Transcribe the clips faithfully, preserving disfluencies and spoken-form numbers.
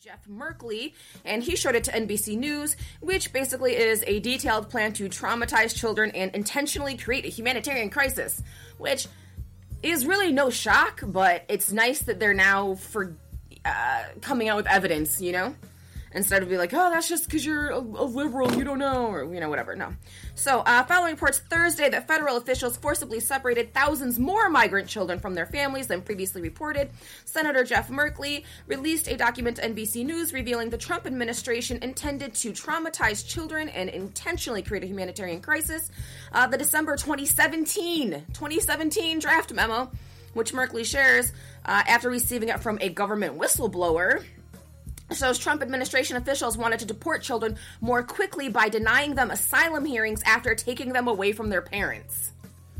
Jeff Merkley, and he showed it to N B C News, which basically is a detailed plan to traumatize children and intentionally create a humanitarian crisis, which is really no shock, but it's nice that they're now for uh, coming out with evidence, you know? Instead of being like, oh, that's just because you're a, a liberal, you don't know, or, you know, whatever. No. So, uh, following reports Thursday that federal officials forcibly separated thousands more migrant children from their families than previously reported, Senator Jeff Merkley released a document to N B C News revealing the Trump administration intended to traumatize children and intentionally create a humanitarian crisis. Uh, the December twenty seventeen draft memo, which Merkley shares uh, after receiving it from a government whistleblower, shows Trump administration officials wanted to deport children more quickly by denying them asylum hearings after taking them away from their parents.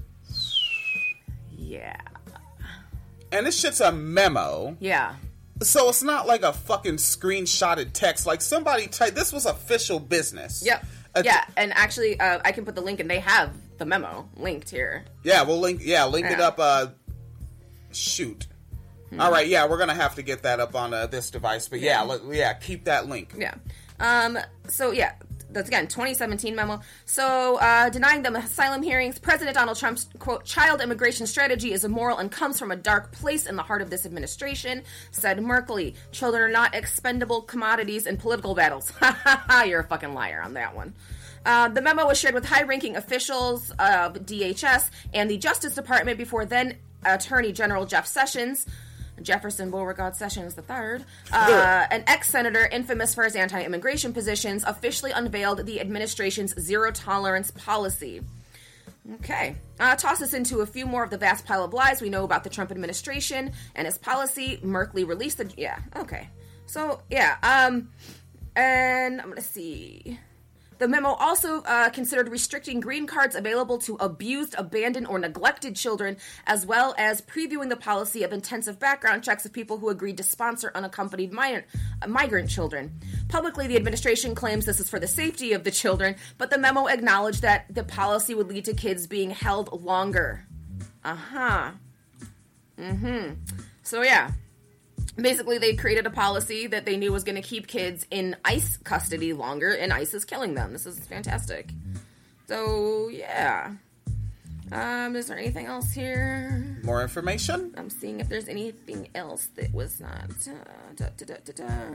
Yeah. And this shit's a memo. Yeah. So it's not like a fucking screenshotted text. Like somebody typed, this was official business. Yep. Uh, yeah, and actually, uh, I can put the link, and they have the memo linked here. Yeah, we'll link, yeah, link yeah. it up, uh, shoot. All right, yeah, we're going to have to get that up on uh, this device. But yeah, yeah, yeah, keep that link. Yeah. Um. So, yeah, that's, again, twenty seventeen memo. So, uh, denying them asylum hearings, President Donald Trump's, quote, child immigration strategy is immoral and comes from a dark place in the heart of this administration, said Merkley. Children are not expendable commodities in political battles. Ha ha ha, you're a fucking liar on that one. Uh, the memo was shared with high-ranking officials of D H S and the Justice Department before then Attorney General Jeff Sessions, Jefferson Beauregard Sessions the third, uh, an ex-senator infamous for his anti-immigration positions, officially unveiled the administration's zero-tolerance policy. Okay. Uh, toss us into a few more of the vast pile of lies we know about the Trump administration and his policy. Merkley released the... Yeah, okay. So, yeah. Um, and I'm going to see... The memo also uh, considered restricting green cards available to abused, abandoned, or neglected children, as well as previewing the policy of intensive background checks of people who agreed to sponsor unaccompanied mi- uh, migrant children. Publicly, the administration claims this is for the safety of the children, but the memo acknowledged that the policy would lead to kids being held longer. Uh-huh. Mm-hmm. So, yeah. Basically, they created a policy that they knew was going to keep kids in ICE custody longer, and ICE is killing them. This is fantastic. So, yeah. Um, is there anything else here? More information? I'm seeing if there's anything else that was not... Uh, da, da, da, da, da.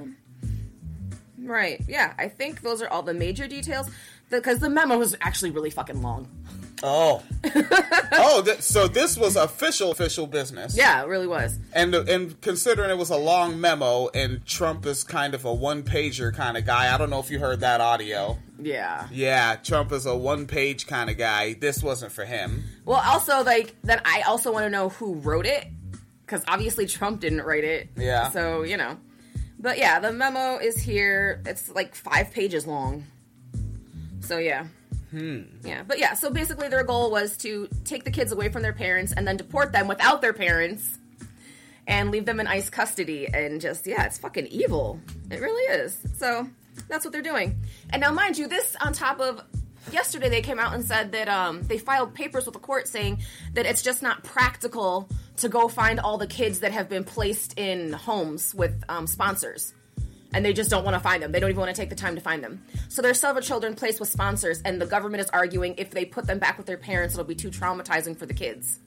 Right, yeah. I think those are all the major details, because the memo was actually really fucking long. Oh. oh, th- so this was official, official business. Yeah, it really was. And and considering it was a long memo, and Trump is kind of a one-pager kind of guy, I don't know if you heard that audio. Yeah. Yeah, Trump is a one-page kind of guy. This wasn't for him. Well, also, like, then I also want to know who wrote it, because obviously Trump didn't write it. Yeah. So, you know. But yeah, the memo is here. It's like five pages long. So, yeah. Hmm. Yeah, but yeah, so basically their goal was to take the kids away from their parents and then deport them without their parents and leave them in ICE custody, and just, yeah, it's fucking evil. It really is. So, that's what they're doing. And now, mind you, this on top of, yesterday they came out and said that um, they filed papers with the court saying that it's just not practical to go find all the kids that have been placed in homes with um, sponsors. And they just don't want to find them. They don't even want to take the time to find them. So there's several children placed with sponsors, and the government is arguing if they put them back with their parents, it'll be too traumatizing for the kids.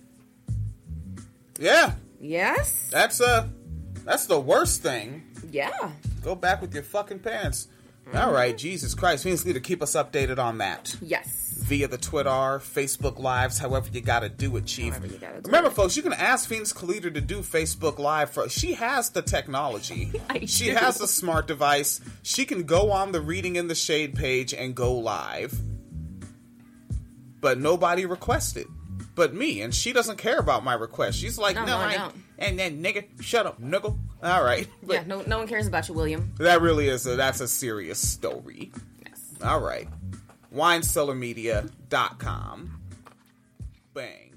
Yeah. Yes? That's uh, that's the worst thing. Yeah. Go back with your fucking parents. Mm-hmm. All right, Jesus Christ. We need to keep us updated on that. Yes. Via the Twitter, Facebook Lives, however you gotta do it, Chief. However you gotta do Remember, it. folks, you can ask Phoenix Kalita to do Facebook Live. For She has the technology. I she do. has a smart device. She can go on the Reading in the Shade page and go live. But nobody requested. But me, and she doesn't care about my request. She's like, no, no, no I I don't. And then, nigga, shut up, nigga. All right. But yeah, no, no one cares about you, William. that really is a, that's a serious story. Yes. All right. wine cellar media dot com. Bang.